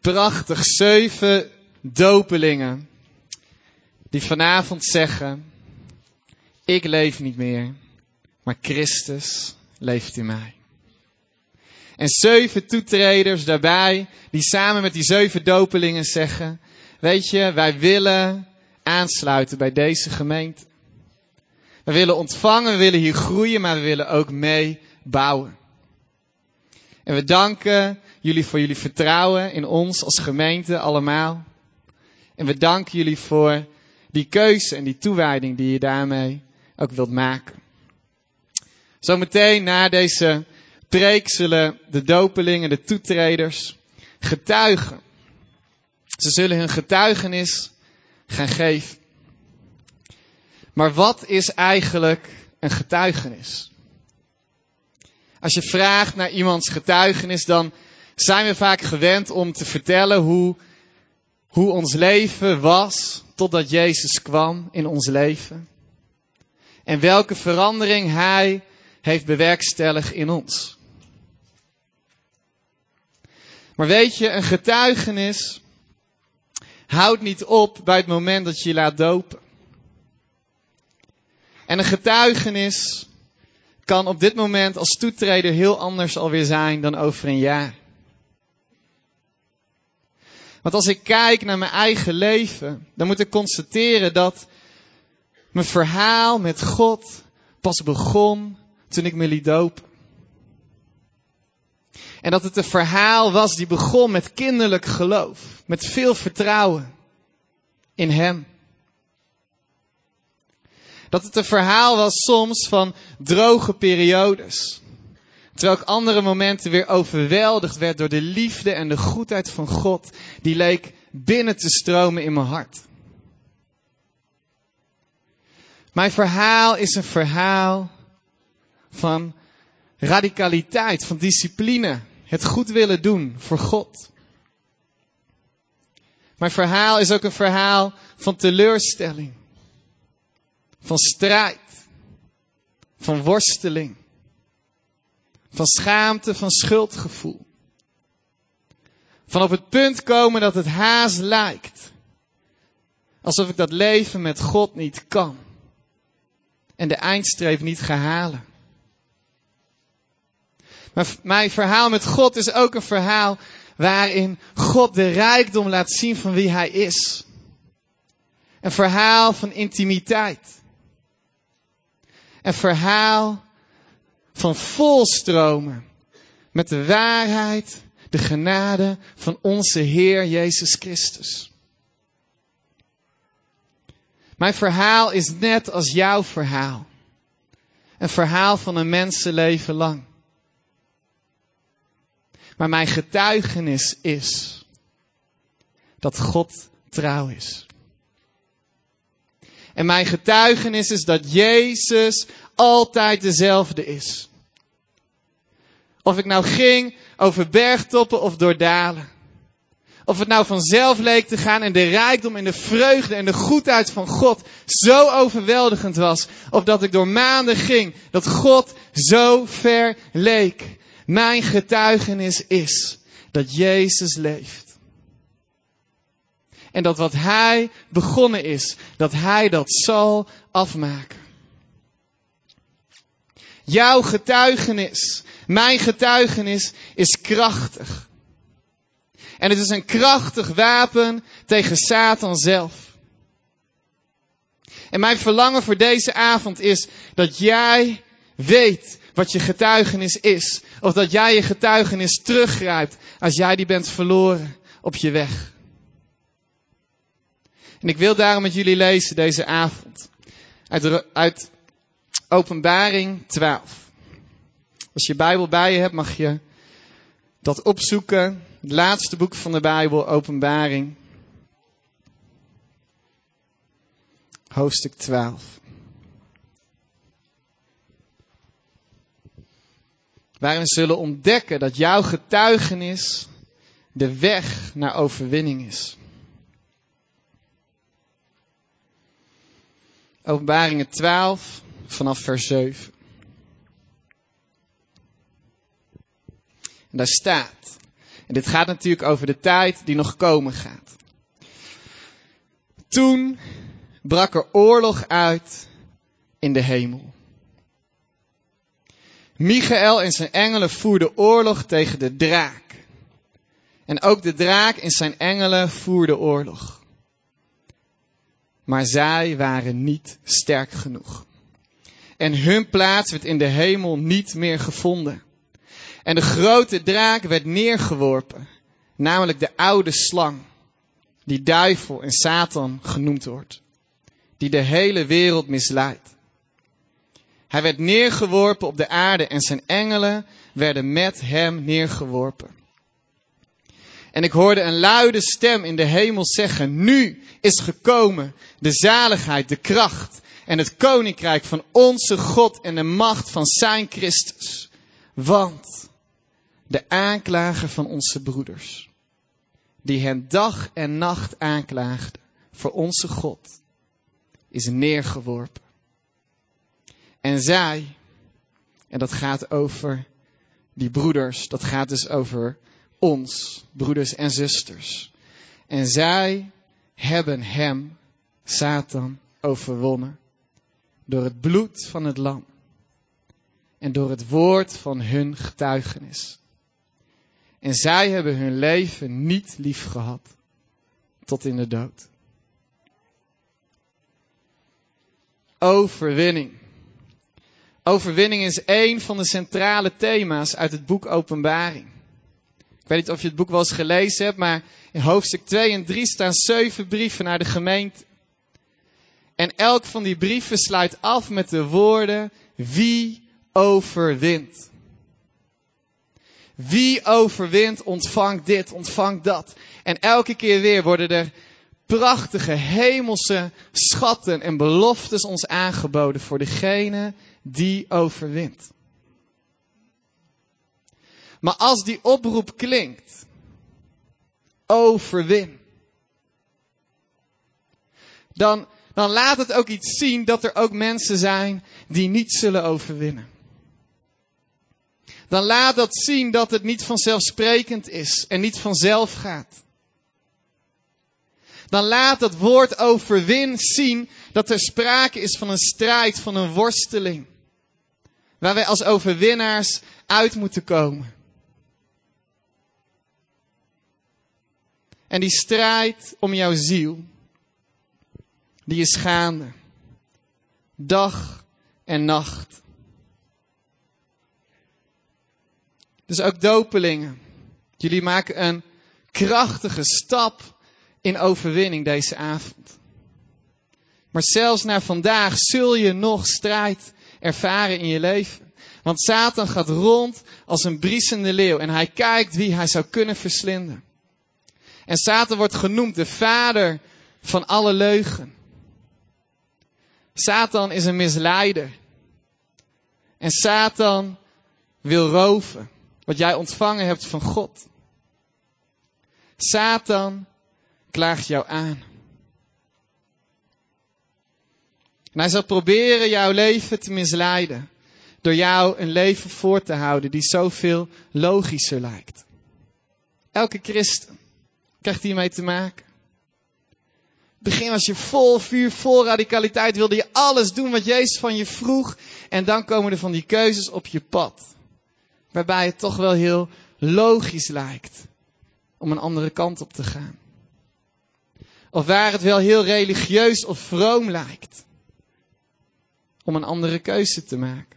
Prachtig, 7 dopelingen die vanavond zeggen: ik leef niet meer, maar Christus leeft in mij. En 7 toetreders daarbij, die samen met die 7 dopelingen zeggen: weet je, wij willen aansluiten bij deze gemeente. We willen ontvangen, we willen hier groeien, maar we willen ook meebouwen. En we danken jullie voor jullie vertrouwen in ons als gemeente allemaal. En we danken jullie voor die keuze en die toewijding die je daarmee ook wilt maken. Zometeen na deze preek zullen de dopelingen, de toetreders, getuigen. Ze zullen hun getuigenis gaan geven. Maar wat is eigenlijk een getuigenis? Als je vraagt naar iemands getuigenis, dan zijn we vaak gewend om te vertellen hoe ons leven was totdat Jezus kwam in ons leven. En welke verandering Hij heeft bewerkstelligd in ons. Maar weet je, een getuigenis houdt niet op bij het moment dat je je laat dopen. En een getuigenis kan op dit moment als toetreder heel anders alweer zijn dan over een jaar. Want als ik kijk naar mijn eigen leven, dan moet ik constateren dat mijn verhaal met God pas begon toen ik me liet dopen. En dat het een verhaal was die begon met kinderlijk geloof, met veel vertrouwen in Hem. Dat het een verhaal was soms van droge periodes. Terwijl ik andere momenten weer overweldigd werd door de liefde en de goedheid van God. Die leek binnen te stromen in mijn hart. Mijn verhaal is een verhaal van radicaliteit, van discipline. Het goed willen doen voor God. Mijn verhaal is ook een verhaal van teleurstelling. Van strijd. Van worsteling. Van schaamte, van schuldgevoel. Van op het punt komen dat het haast lijkt. Alsof ik dat leven met God niet kan. En de eindstreep niet ga halen. Maar mijn verhaal met God is ook een verhaal waarin God de rijkdom laat zien van wie Hij is. Een verhaal van intimiteit. Een verhaal van volstromen met de waarheid, de genade van onze Heer Jezus Christus. Mijn verhaal is net als jouw verhaal. Een verhaal van een mensenleven lang. Maar mijn getuigenis is dat God trouw is. En mijn getuigenis is dat Jezus altijd dezelfde is. Of ik nou ging over bergtoppen of door dalen. Of het nou vanzelf leek te gaan en de rijkdom en de vreugde en de goedheid van God zo overweldigend was. Of dat ik door maanden ging dat God zo ver leek. Mijn getuigenis is dat Jezus leeft. En dat wat Hij begonnen is, dat Hij dat zal afmaken. Jouw getuigenis, mijn getuigenis is krachtig. En het is een krachtig wapen tegen Satan zelf. En mijn verlangen voor deze avond is dat jij weet wat je getuigenis is. Of dat jij je getuigenis teruggrijpt als jij die bent verloren op je weg. En ik wil daarom met jullie lezen deze avond. Uit Openbaring 12. Als je Bijbel bij je hebt, mag je dat opzoeken. Het laatste boek van de Bijbel, Openbaring. Hoofdstuk 12. Waarin we zullen ontdekken dat jouw getuigenis de weg naar overwinning is. Openbaringen 12 vanaf vers 7. En daar staat: En dit gaat natuurlijk over de tijd die nog komen gaat. Toen brak er oorlog uit in de hemel. Michael en zijn engelen voerden oorlog tegen de draak. En ook de draak en zijn engelen voerden oorlog. Maar zij waren niet sterk genoeg. En hun plaats werd in de hemel niet meer gevonden. En de grote draak werd neergeworpen, namelijk de oude slang, die duivel en Satan genoemd wordt, die de hele wereld misleidt. Hij werd neergeworpen op de aarde en zijn engelen werden met hem neergeworpen. En ik hoorde een luide stem in de hemel zeggen, nu is gekomen de zaligheid, de kracht en het koninkrijk van onze God en de macht van zijn Christus. Want de aanklager van onze broeders, die hen dag en nacht aanklaagde voor onze God, is neergeworpen. En zij, en dat gaat over die broeders, dat gaat dus over ons, broeders en zusters. En zij hebben hem, Satan, overwonnen door het bloed van het lam en door het woord van hun getuigenis. En zij hebben hun leven niet lief gehad tot in de dood. Overwinning. Overwinning is één van de centrale thema's uit het boek Openbaring. Ik weet niet of je het boek wel eens gelezen hebt, maar in hoofdstuk 2 en 3 staan 7 brieven naar de gemeente. En elk van die brieven sluit af met de woorden, wie overwint? Wie overwint, ontvangt dit, ontvangt dat. En elke keer weer worden er prachtige hemelse schatten en beloftes ons aangeboden voor degene die overwint. Maar als die oproep klinkt, overwin, dan laat het ook iets zien dat er ook mensen zijn die niet zullen overwinnen. Dan laat dat zien dat het niet vanzelfsprekend is en niet vanzelf gaat. Dan laat dat woord overwin zien dat er sprake is van een strijd, van een worsteling. Waar wij als overwinnaars uit moeten komen. En die strijd om jouw ziel, die is gaande. Dag en nacht. Dus ook dopelingen. Jullie maken een krachtige stap in overwinning deze avond. Maar zelfs naar vandaag zul je nog strijd ervaren in je leven. Want Satan gaat rond als een briesende leeuw en hij kijkt wie hij zou kunnen verslinden. En Satan wordt genoemd de vader van alle leugen. Satan is een misleider. En Satan wil roven wat jij ontvangen hebt van God. Satan klaagt jou aan. En hij zal proberen jouw leven te misleiden. Door jou een leven voor te houden die zoveel logischer lijkt. Elke christen krijgt hiermee te maken. Begin was je vol vuur, vol radicaliteit. Wilde je alles doen wat Jezus van je vroeg. En dan komen er van die keuzes op je pad. Waarbij het toch wel heel logisch lijkt. Om een andere kant op te gaan. Of waar het wel heel religieus of vroom lijkt. Om een andere keuze te maken.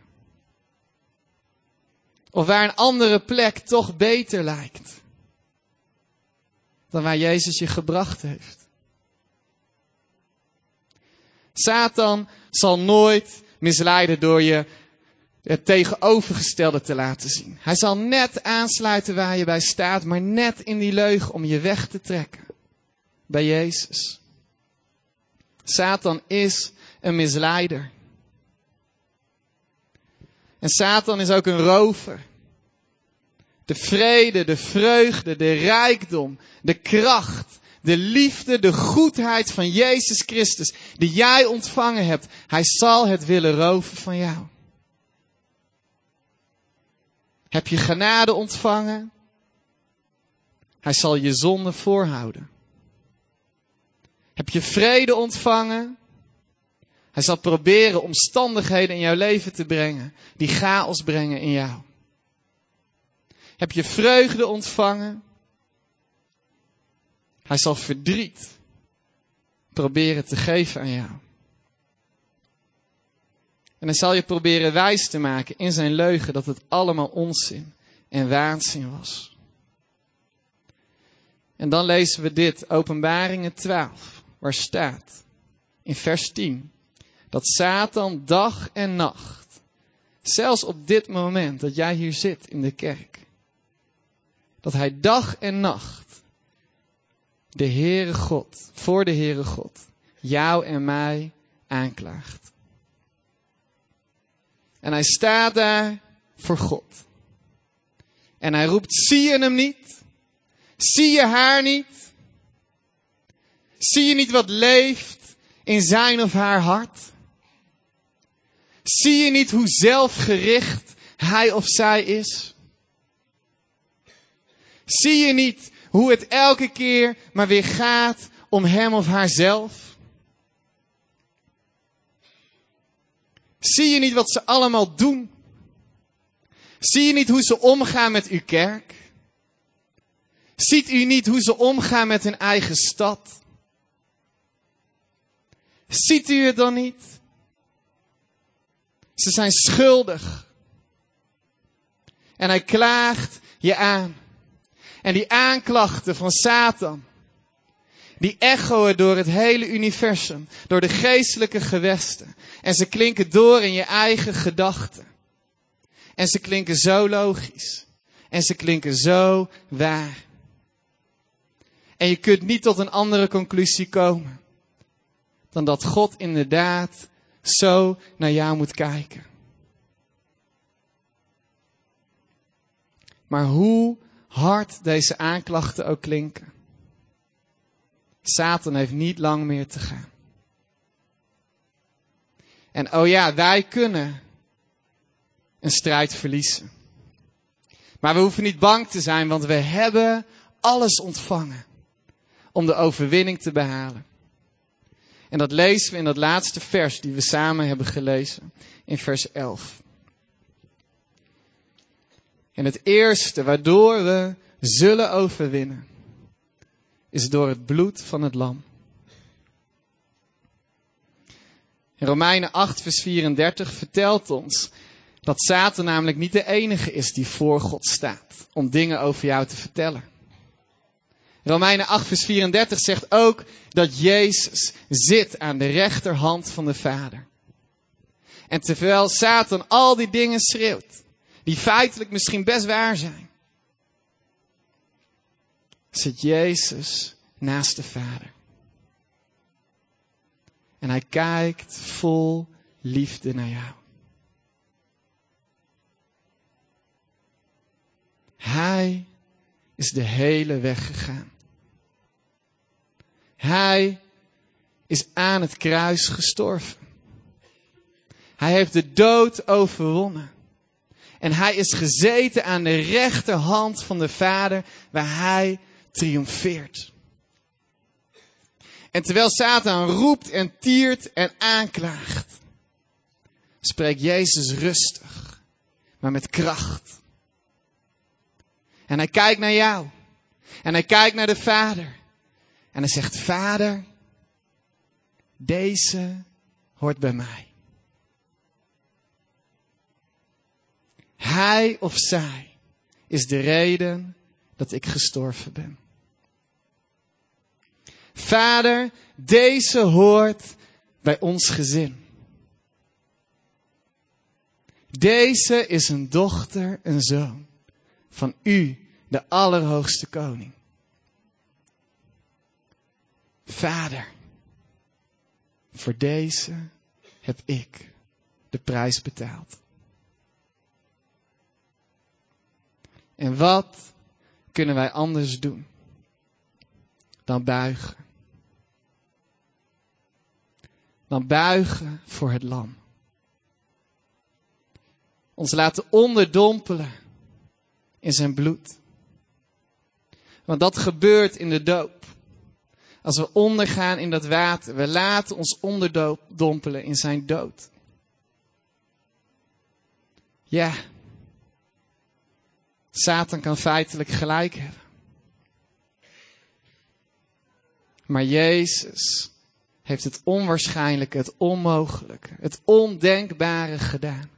Of waar een andere plek toch beter lijkt. Dan waar Jezus je gebracht heeft. Satan zal nooit misleiden door je het tegenovergestelde te laten zien. Hij zal net aansluiten waar je bij staat, maar net in die leugen om je weg te trekken. Bij Jezus. Satan is een misleider. En Satan is ook een rover. De vrede, de vreugde, de rijkdom, de kracht, de liefde, de goedheid van Jezus Christus die jij ontvangen hebt. Hij zal het willen roven van jou. Heb je genade ontvangen? Hij zal je zonde voorhouden. Heb je vrede ontvangen? Hij zal proberen omstandigheden in jouw leven te brengen die chaos brengen in jou. Heb je vreugde ontvangen? Hij zal verdriet proberen te geven aan jou. En hij zal je proberen wijs te maken in zijn leugen dat het allemaal onzin en waanzin was. En dan lezen we dit, Openbaringen 12, waar staat in vers 10, dat Satan dag en nacht, zelfs op dit moment dat jij hier zit in de kerk, dat hij dag en nacht de Heere God, voor de Heere God, jou en mij aanklaagt. En hij staat daar voor God. En hij roept, zie je hem niet? Zie je haar niet? Zie je niet wat leeft in zijn of haar hart? Zie je niet hoe zelfgericht hij of zij is? Zie je niet hoe het elke keer maar weer gaat om hem of haarzelf? Zie je niet wat ze allemaal doen? Zie je niet hoe ze omgaan met uw kerk? Ziet u niet hoe ze omgaan met hun eigen stad? Ziet u het dan niet? Ze zijn schuldig. En hij klaagt je aan. En die aanklachten van Satan, die echoen door het hele universum, door de geestelijke gewesten. En ze klinken door in je eigen gedachten. En ze klinken zo logisch. En ze klinken zo waar. En je kunt niet tot een andere conclusie komen dan dat God inderdaad zo naar jou moet kijken. Maar hoe hard deze aanklachten ook klinken, Satan heeft niet lang meer te gaan. En oh ja, wij kunnen een strijd verliezen. Maar we hoeven niet bang te zijn, want we hebben alles ontvangen om de overwinning te behalen. En dat lezen we in dat laatste vers die we samen hebben gelezen, in vers 11. En het eerste waardoor we zullen overwinnen, is door het bloed van het lam. In Romeinen 8 vers 34 vertelt ons dat Satan namelijk niet de enige is die voor God staat om dingen over jou te vertellen. Romeinen 8 vers 34 zegt ook dat Jezus zit aan de rechterhand van de Vader. En terwijl Satan al die dingen schreeuwt, die feitelijk misschien best waar zijn, zit Jezus naast de Vader. En hij kijkt vol liefde naar jou. Hij is de hele weg gegaan. Hij is aan het kruis gestorven. Hij heeft de dood overwonnen. En hij is gezeten aan de rechterhand van de Vader, waar hij triomfeert. En terwijl Satan roept en tiert en aanklaagt, spreekt Jezus rustig, maar met kracht. En hij kijkt naar jou. En hij kijkt naar de Vader. En hij zegt, Vader, deze hoort bij mij. Hij of zij is de reden dat ik gestorven ben. Vader, deze hoort bij ons gezin. Deze is een dochter, een zoon van u, de Allerhoogste Koning. Vader, voor deze heb ik de prijs betaald. En wat kunnen wij anders doen dan buigen? Dan buigen voor het lam. Ons laten onderdompelen in zijn bloed. Want dat gebeurt in de doop. Als we ondergaan in dat water, we laten ons onderdompelen in zijn dood. Ja, Satan kan feitelijk gelijk hebben. Maar Jezus heeft het onwaarschijnlijke, het onmogelijke, het ondenkbare gedaan.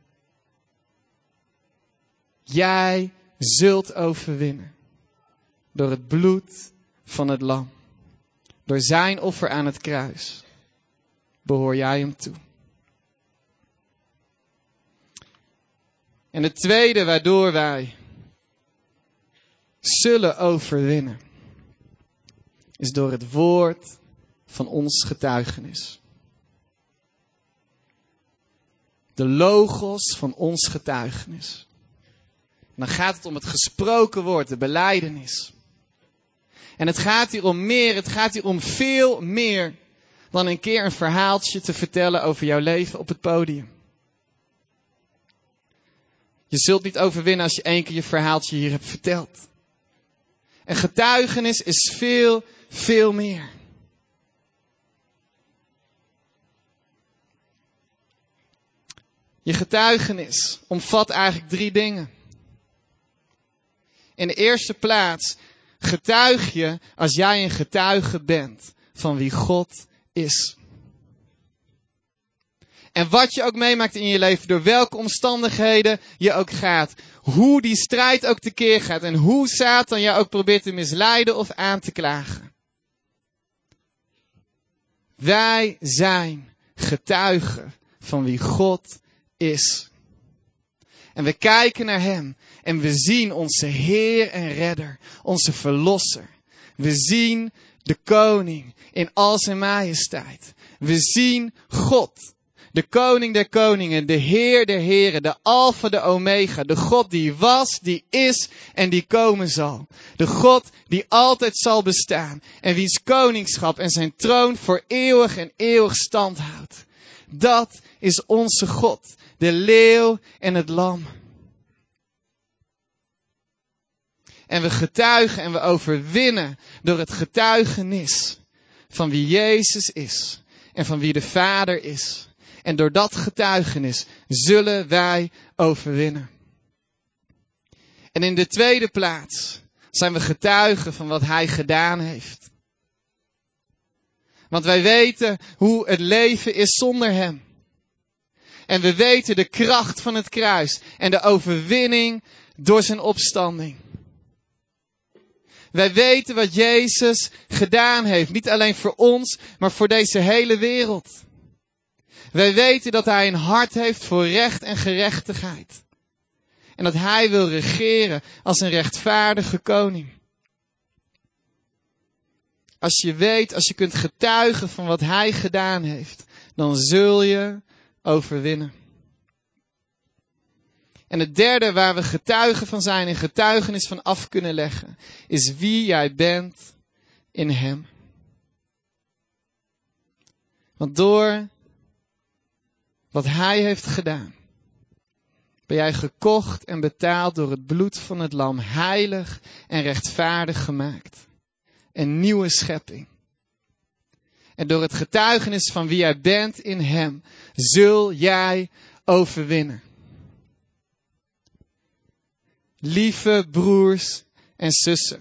Jij zult overwinnen door het bloed van het lam. Door zijn offer aan het kruis behoor jij hem toe. En het tweede waardoor wij zullen overwinnen, is door het woord van ons getuigenis. De logos van ons getuigenis. En dan gaat het om het gesproken woord, de belijdenis. En het gaat hier om meer, het gaat hier om veel meer dan een keer een verhaaltje te vertellen over jouw leven op het podium. Je zult niet overwinnen als je 1 keer je verhaaltje hier hebt verteld. En getuigenis is veel, veel meer. Je getuigenis omvat eigenlijk 3 dingen. In de eerste plaats getuig je als jij een getuige bent van wie God is. En wat je ook meemaakt in je leven, door welke omstandigheden je ook gaat, hoe die strijd ook tekeer gaat en hoe Satan jou ook probeert te misleiden of aan te klagen. Wij zijn getuigen van wie God is. En we kijken naar hem en we zien onze Heer en Redder, onze Verlosser. We zien de Koning in al zijn majesteit. We zien God, de Koning der Koningen, de Heer der Heren, de Alpha, de Omega, de God die was, die is en die komen zal. De God die altijd zal bestaan en wiens koningschap en zijn troon voor eeuwig en eeuwig stand houdt. Dat is onze God, de leeuw en het lam. En we getuigen en we overwinnen door het getuigenis van wie Jezus is en van wie de Vader is. En door dat getuigenis zullen wij overwinnen. En in de tweede plaats zijn we getuigen van wat Hij gedaan heeft. Want wij weten hoe het leven is zonder Hem. En we weten de kracht van het kruis en de overwinning door zijn opstanding. Wij weten wat Jezus gedaan heeft. Niet alleen voor ons, maar voor deze hele wereld. Wij weten dat Hij een hart heeft voor recht en gerechtigheid. En dat Hij wil regeren als een rechtvaardige koning. Als je weet, als je kunt getuigen van wat Hij gedaan heeft, dan zul je overwinnen. En het derde waar we getuigen van zijn en getuigenis van af kunnen leggen, is wie jij bent in Hem. Want door wat Hij heeft gedaan, ben jij gekocht en betaald door het bloed van het lam, heilig en rechtvaardig gemaakt. Een nieuwe schepping. En door het getuigenis van wie jij bent in Hem, zul jij overwinnen. Lieve broers en zussen,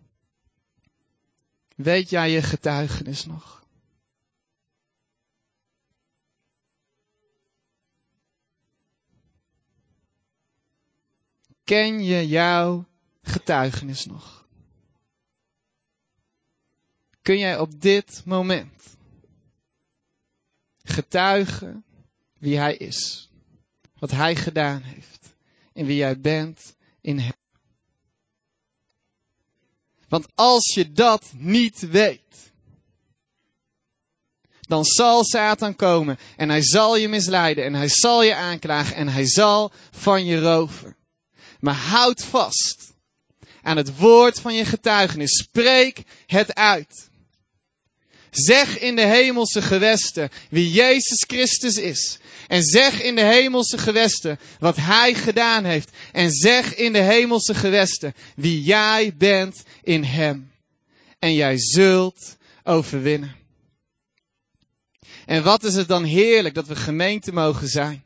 weet jij je getuigenis nog? Ken je jouw getuigenis nog? Kun jij op dit moment getuigen wie Hij is, wat Hij gedaan heeft en wie jij bent in Hem? Want als je dat niet weet, dan zal Satan komen en hij zal je misleiden en hij zal je aanklagen en hij zal van je roven. Maar houd vast aan het woord van je getuigenis. Spreek het uit. Zeg in de hemelse gewesten wie Jezus Christus is. En zeg in de hemelse gewesten wat Hij gedaan heeft. En zeg in de hemelse gewesten wie jij bent in Hem. En jij zult overwinnen. En wat is het dan heerlijk dat we gemeente mogen zijn.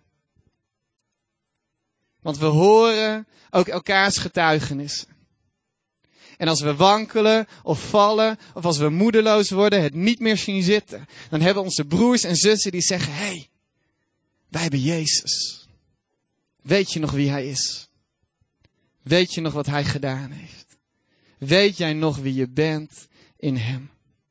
Want we horen ook elkaars getuigenissen. En als we wankelen of vallen of als we moedeloos worden, het niet meer zien zitten. Dan hebben onze broers en zussen die zeggen, hey, wij hebben Jezus. Weet je nog wie Hij is? Weet je nog wat Hij gedaan heeft? Weet jij nog wie je bent in Hem?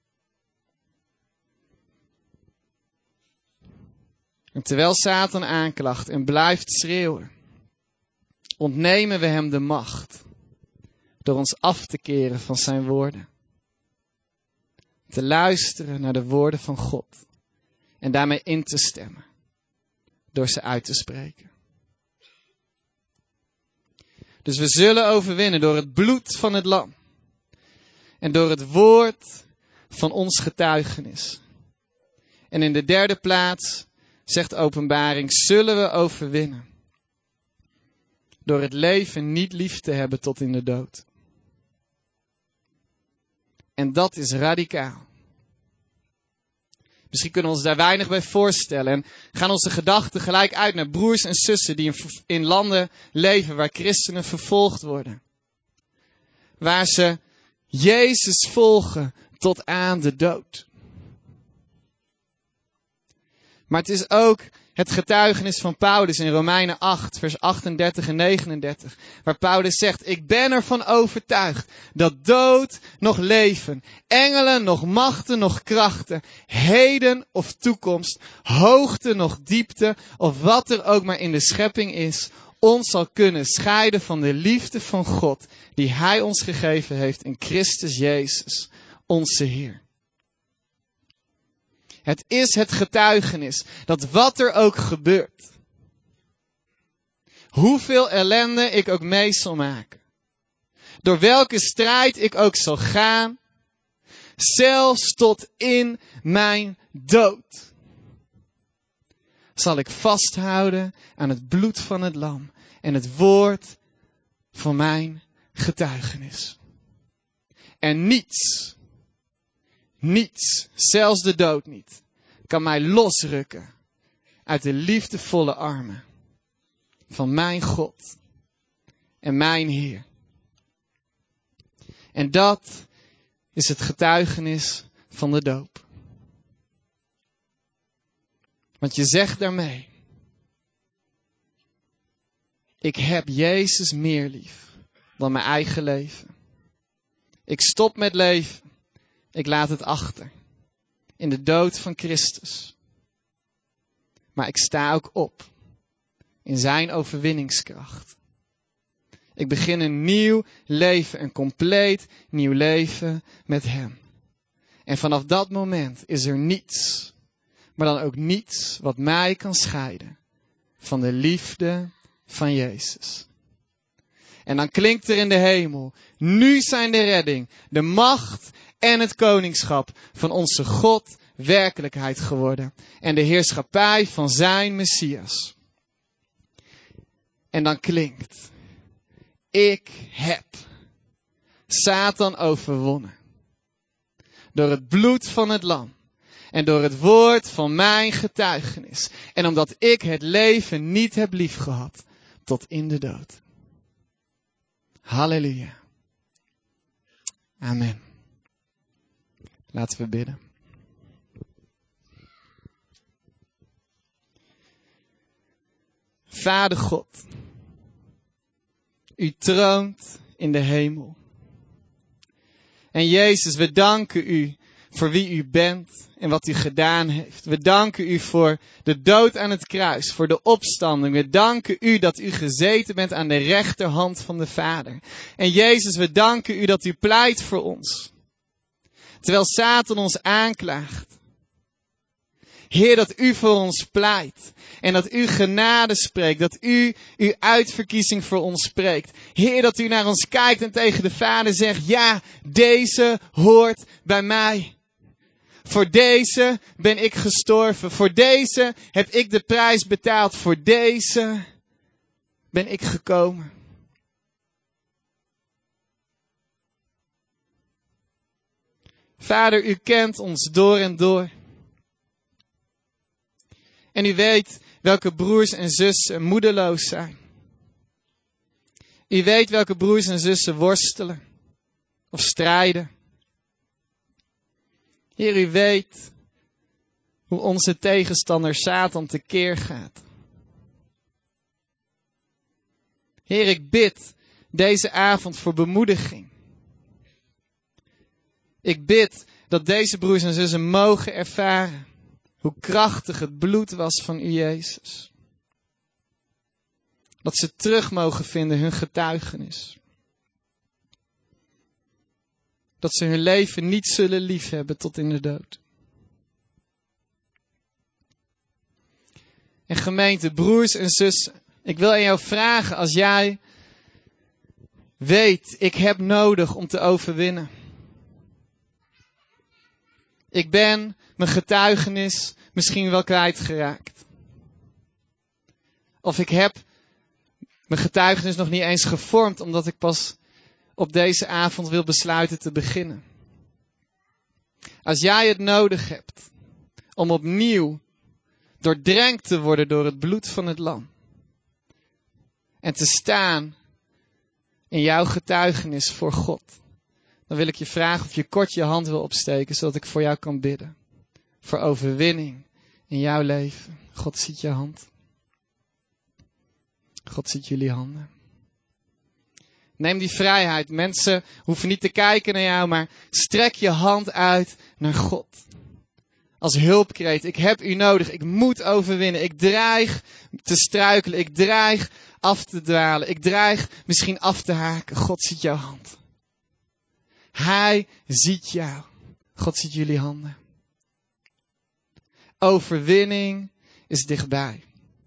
En terwijl Satan aanklacht en blijft schreeuwen, ontnemen we hem de macht door ons af te keren van zijn woorden. Te luisteren naar de woorden van God en daarmee in te stemmen door ze uit te spreken. Dus we zullen overwinnen door het bloed van het lam en door het woord van ons getuigenis. En in de derde plaats, zegt Openbaring, zullen we overwinnen door het leven niet lief te hebben tot in de dood. En dat is radicaal. Misschien kunnen we ons daar weinig bij voorstellen. En gaan onze gedachten gelijk uit naar broers en zussen die in landen leven waar christenen vervolgd worden. Waar ze Jezus volgen tot aan de dood. Maar het is ook het getuigenis van Paulus in Romeinen 8, vers 38 en 39. Waar Paulus zegt, ik ben ervan overtuigd dat dood nog leven, engelen nog machten nog krachten, heden of toekomst, hoogte nog diepte of wat er ook maar in de schepping is, ons zal kunnen scheiden van de liefde van God die Hij ons gegeven heeft in Christus Jezus, onze Heer. Het is het getuigenis dat wat er ook gebeurt, hoeveel ellende ik ook mee zal maken, door welke strijd ik ook zal gaan, zelfs tot in mijn dood, zal ik vasthouden aan het bloed van het lam en het woord van mijn getuigenis. En niets, zelfs de dood niet, kan mij losrukken uit de liefdevolle armen van mijn God en mijn Heer. En dat is het getuigenis van de doop. Want je zegt daarmee, ik heb Jezus meer lief dan mijn eigen leven. Ik stop met leven. Ik laat het achter. In de dood van Christus. Maar ik sta ook op. In zijn overwinningskracht. Ik begin een nieuw leven. Een compleet nieuw leven met hem. En vanaf dat moment is er niets. Maar dan ook niets wat mij kan scheiden. Van de liefde van Jezus. En dan klinkt er in de hemel. Nu zijn de redding, de macht en het koningschap van onze God werkelijkheid geworden. En de heerschappij van zijn Messias. En dan klinkt. Ik heb Satan overwonnen. Door het bloed van het lam. En door het woord van mijn getuigenis. En omdat ik het leven niet heb liefgehad. Tot in de dood. Halleluja. Amen. Laten we bidden. Vader God, u troont in de hemel. En Jezus, we danken u voor wie u bent en wat u gedaan heeft. We danken u voor de dood aan het kruis, voor de opstanding. We danken u dat u gezeten bent aan de rechterhand van de Vader. En Jezus, we danken u dat u pleit voor ons. Terwijl Satan ons aanklaagt. Heer, dat u voor ons pleit. En dat u genade spreekt. Dat u uw uitverkiezing voor ons spreekt. Heer, dat u naar ons kijkt en tegen de Vader zegt, ja, deze hoort bij mij. voor deze ben ik gestorven. Voor deze heb ik de prijs betaald. Voor deze ben ik gekomen. Vader, u kent ons door en door. En u weet welke broers en zussen moedeloos zijn. U weet welke broers en zussen worstelen of strijden. Heer, u weet hoe onze tegenstander Satan tekeer gaat. Heer, ik bid deze avond voor bemoediging. Ik bid dat deze broers en zussen mogen ervaren hoe krachtig het bloed was van u, Jezus. Dat ze terug mogen vinden hun getuigenis. Dat ze hun leven niet zullen liefhebben tot in de dood. En gemeente, broers en zussen, ik wil aan jou vragen als jij weet, ik heb nodig om te overwinnen. Ik ben mijn getuigenis misschien wel kwijtgeraakt. Of ik heb mijn getuigenis nog niet eens gevormd, omdat ik pas op deze avond wil besluiten te beginnen. Als jij het nodig hebt om opnieuw doordrenkt te worden door het bloed van het lam. En te staan in jouw getuigenis voor God. Dan wil ik je vragen of je kort je hand wil opsteken, zodat ik voor jou kan bidden. Voor overwinning in jouw leven. God ziet je hand. God ziet jullie handen. Neem die vrijheid. Mensen hoeven niet te kijken naar jou, maar strek je hand uit naar God. Als hulpkreet. Ik heb u nodig. Ik moet overwinnen. Ik dreig te struikelen. Ik dreig af te dwalen. Ik dreig misschien af te haken. God ziet jouw hand. Hij ziet jou. God ziet jullie handen. Overwinning is dichtbij.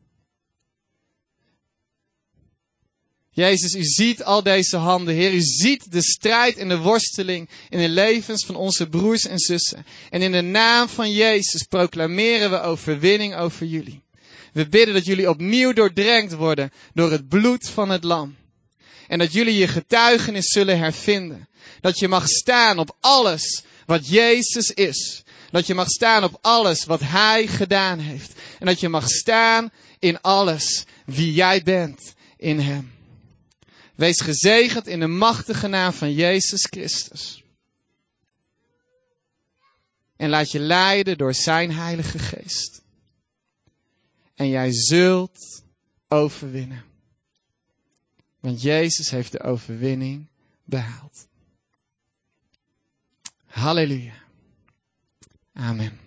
Jezus, u ziet al deze handen, Heer. U ziet de strijd en de worsteling in de levens van onze broers en zussen. En in de naam van Jezus proclameren we overwinning over jullie. We bidden dat jullie opnieuw doordrenkt worden door het bloed van het lam. En dat jullie je getuigenis zullen hervinden. Dat je mag staan op alles wat Jezus is. Dat je mag staan op alles wat Hij gedaan heeft. En dat je mag staan in alles wie jij bent in Hem. Wees gezegend in de machtige naam van Jezus Christus. En laat je leiden door zijn Heilige Geest. En jij zult overwinnen. Want Jezus heeft de overwinning behaald. Halleluja. Amen.